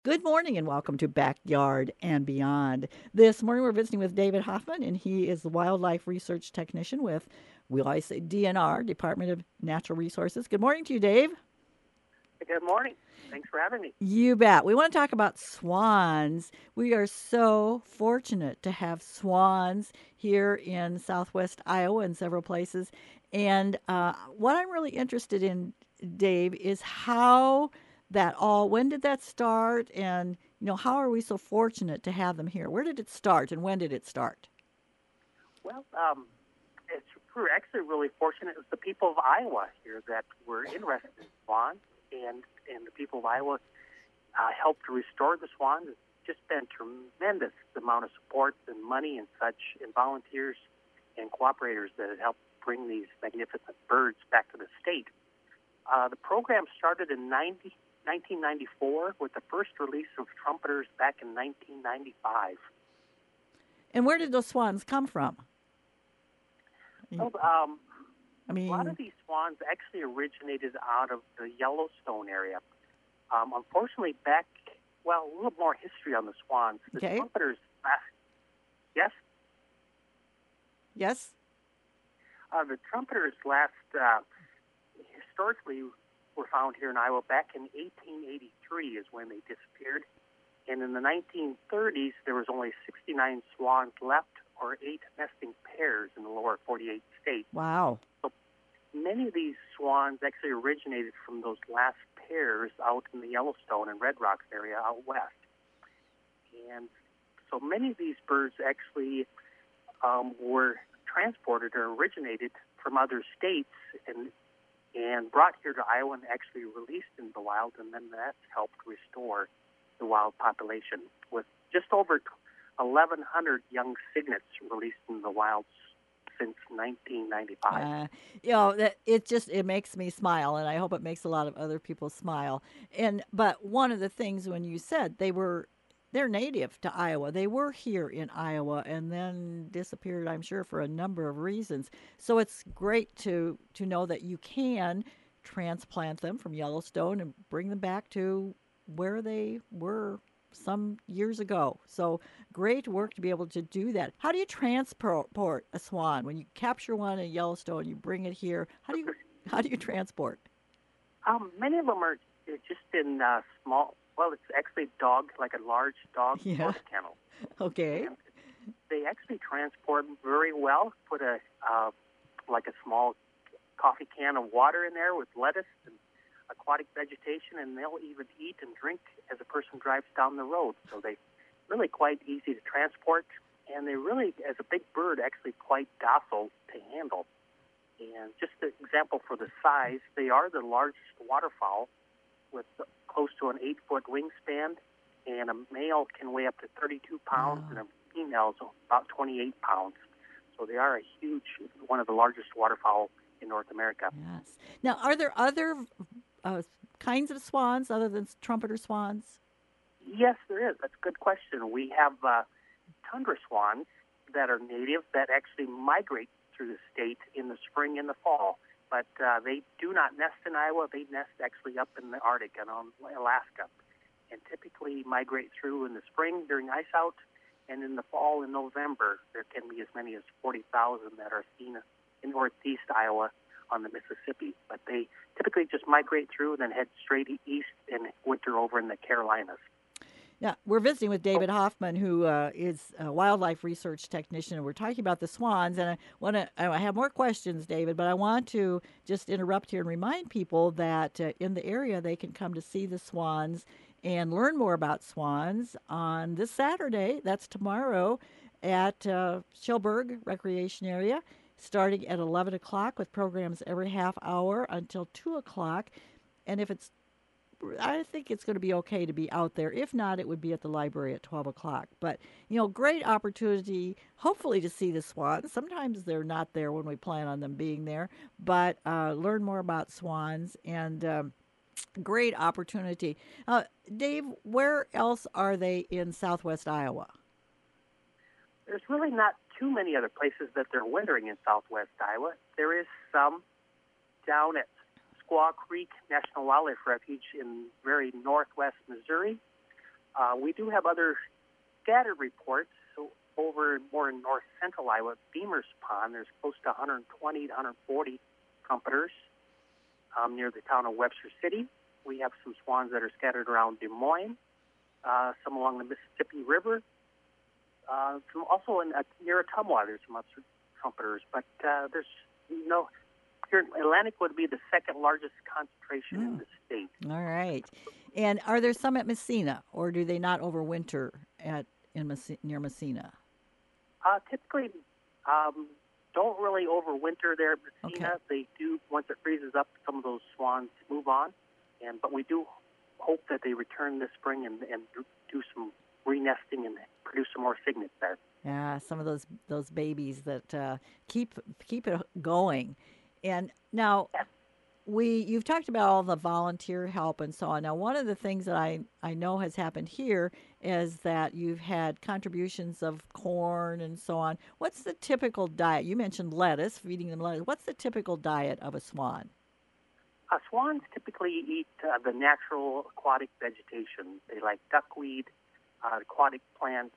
Good morning and welcome to Backyard and Beyond. This morning we're visiting with David Hoffman, and he is the wildlife research technician with, will I say, DNR, Department of Natural Resources. Good morning to you, Dave. Good morning. Thanks for having me. You bet. We want to talk about swans. We are so fortunate to have swans here in southwest Iowa and several places. And what I'm really interested in, Dave, is how when did that start? And, how are we so fortunate to have them here? Where did it start and when did it start? Well, we're actually really fortunate. It was the people of Iowa here that were interested in swans, and the people of Iowa helped to restore the swans. It's just been tremendous amount of support and money and such, and volunteers and cooperators that have helped bring these magnificent birds back to the state. The program started in 1994 with the first release of trumpeters back in 1995. And where did those swans come from? Well, I A lot of mean, these swans actually originated out of the Yellowstone area. Unfortunately, a little more history on the swans. The okay. trumpeters, yes, Yes. the trumpeters last historically were found here in Iowa back in 1883 is when they disappeared. And in the 1930s, there was only 69 swans left, or 8 nesting pairs in the lower 48 states. Wow. So many of these swans actually originated from those last pairs out in the Yellowstone and Red Rocks area out west. And so many of these birds actually were transported or originated from other states and brought here to Iowa and actually released in the wild, and then that's helped restore the wild population with just over 1,100 young cygnets released in the wild since 1995. It makes me smile, and I hope it makes a lot of other people smile. But one of the things when you said they're native to Iowa, they were here in Iowa and then disappeared, I'm sure, for a number of reasons. So it's great to know that you can transplant them from Yellowstone and bring them back to where they were some years ago. So great work to be able to do that. How do you transport a swan when you capture one in Yellowstone? You bring it here. How do you transport? Many of them are just in small. Well, it's actually like a large dog Yeah. horse kennel, Okay. and they actually transport very well. Put like a small coffee can of water in there with lettuce and aquatic vegetation, and they'll even eat and drink as a person drives down the road. So they really quite easy to transport, and they really, as a big bird, actually quite docile to handle. And just an example for the size, they are the largest waterfowl with close to an 8-foot wingspan, and a male can weigh up to 32 pounds, and Wow. a female is about 28 pounds. So they are one of the largest waterfowl in North America. Yes. Now, are there other uh, kinds of swans other than trumpeter swans? Yes, there is. That's a good question. We have tundra swans that are native that actually migrate through the state in the spring and the fall. But they do not nest in Iowa. They nest actually up in the Arctic and on Alaska, and typically migrate through in the spring during ice out, and in the fall in November there can be as many as 40,000 that are seen in northeast Iowa on the Mississippi. But they typically just migrate through and then head straight east and winter over in the Carolinas. Yeah, we're visiting with David Hoffman, who is a wildlife research technician, and we're talking about the swans. And I have more questions, David, but I want to just interrupt here and remind people that in the area they can come to see the swans and learn more about swans on this Saturday. That's tomorrow at Schilberg Recreation Area, starting at 11 o'clock with programs every half hour until 2 o'clock. And if it's I think it's going to be okay to be out there. If not, it would be at the library at 12 o'clock. But, great opportunity, hopefully, to see the swans. Sometimes they're not there when we plan on them being there, but learn more about swans and great opportunity. Dave, where else are they in southwest Iowa? There's really not too many other places that they're wintering in southwest Iowa. There is some down at Squaw Creek National Wildlife Refuge in very northwest Missouri. We do have other scattered reports. So over more in north central Iowa, Beamer's Pond, there's close to 120 to 140 trumpeters near the town of Webster City. We have some swans that are scattered around Des Moines, some along the Mississippi River. Some also near Ottumwa, there's some other trumpeters, but there's no. Here, Atlantic would be the second largest concentration in the state. All right. And are there some at Messina, or do they not overwinter near Messina? Typically, don't really overwinter there at Messina. Okay. They do, once it freezes up, some of those swans move on. But we do hope that they return this spring and do some re-nesting and produce some more cygnets there. Yeah, some of those babies that keep it going. And now, you've talked about all the volunteer help and so on. Now, one of the things that I know has happened here is that you've had contributions of corn and so on. What's the typical diet? You mentioned lettuce, feeding them lettuce. What's the typical diet of a swan? Swans typically eat the natural aquatic vegetation. They like duckweed, aquatic plants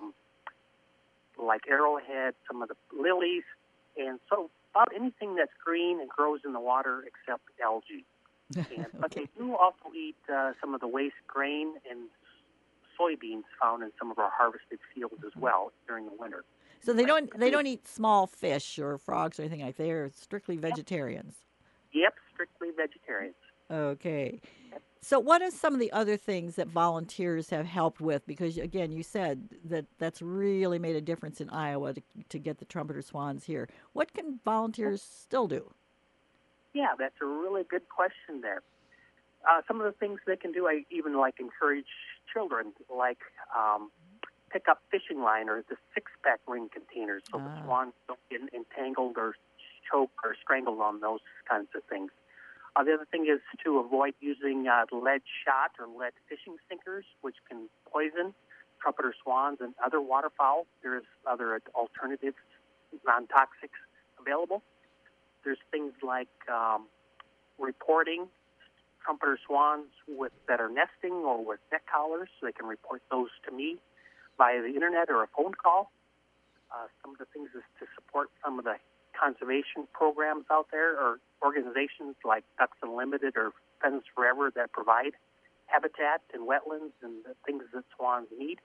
like arrowhead, some of the lilies, and so about anything that's green and grows in the water except algae. But they do also eat some of the waste grain and soybeans found in some of our harvested fields as well during the winter. So they don't eat small fish or frogs or anything like that. They're strictly vegetarians. Yep, strictly vegetarians. Okay. So what are some of the other things that volunteers have helped with? Because, again, you said that's really made a difference in Iowa to get the trumpeter swans here. What can volunteers still do? Yeah, that's a really good question there. Some of the things they can do, I even encourage children, pick up fishing line or the six-pack ring containers so the swans don't get entangled or choke or strangled on those kinds of things. The other thing is to avoid using lead shot or lead fishing sinkers, which can poison trumpeter swans and other waterfowl. There's other alternatives, non-toxics available. There's things like reporting trumpeter swans that are nesting or with neck collars. So they can report those to me via the internet or a phone call. Some of the things is to support some of the conservation programs out there or organizations like Ducks Unlimited or Pheasants Forever that provide habitat and wetlands and the things that swans need.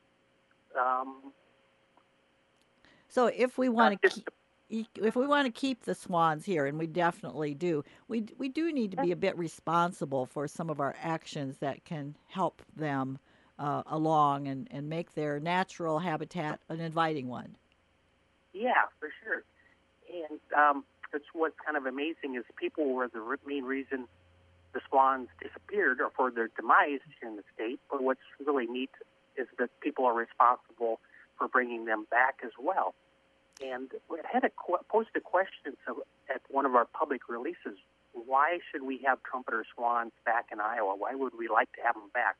So if we want to keep the swans here, and we definitely do, we do need to be a bit responsible for some of our actions that can help them along and make their natural habitat an inviting one. Yeah, for sure. And that's what's kind of amazing is people were the main reason the swans disappeared or for their demise here in the state. But what's really neat is that people are responsible for bringing them back as well. And we had posed a question at one of our public releases. Why should we have trumpeter swans back in Iowa? Why would we like to have them back?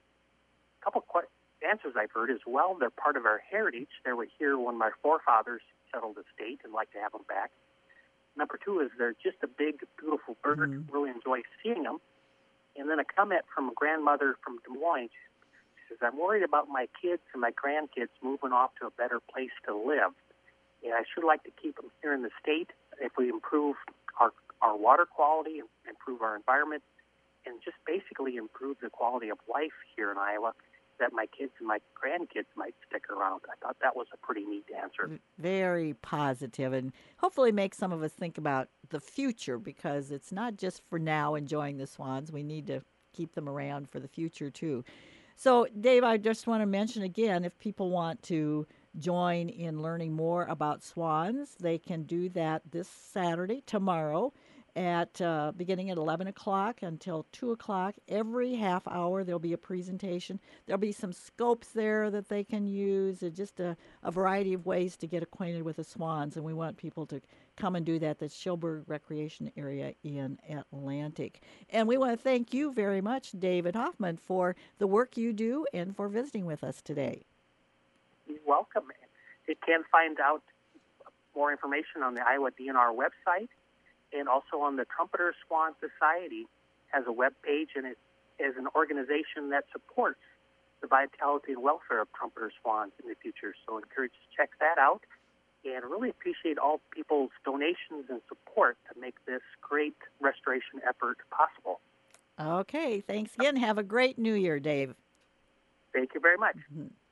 A couple answers I've heard is, well, they're part of our heritage. They were here when my forefathers settled the state and like to have them back. Number two is they're just a big, beautiful bird. Mm-hmm. Really enjoy seeing them. And then a comment from a grandmother from Des Moines. She says, I'm worried about my kids and my grandkids moving off to a better place to live. And I should like to keep them here in the state if we improve our water quality, improve our environment, and just basically improve the quality of life here in Iowa, that my kids and my grandkids might stick around. I thought that was a pretty neat answer. Very positive, and hopefully make some of us think about the future, because it's not just for now enjoying the swans. We need to keep them around for the future too. So, Dave, I just want to mention again, if people want to join in learning more about swans, they can do that this Saturday, tomorrow, at beginning at 11 o'clock until 2 o'clock. Every half hour there'll be a presentation. There'll be some scopes there that they can use, just a variety of ways to get acquainted with the swans, and we want people to come and do that. That's Schilberg Recreation Area in Atlantic. And we want to thank you very much, David Hoffman, for the work you do and for visiting with us today. You're welcome. You can find out more information on the Iowa DNR website, and also on the Trumpeter Swan Society has a web page, and it is an organization that supports the vitality and welfare of trumpeter swans in the future. So I encourage you to check that out. And really appreciate all people's donations and support to make this great restoration effort possible. Okay, thanks again. Have a great New Year, Dave. Thank you very much. Mhm.